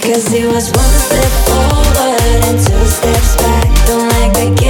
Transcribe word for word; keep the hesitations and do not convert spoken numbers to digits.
Cause it was one step forward and two steps back. Don't like the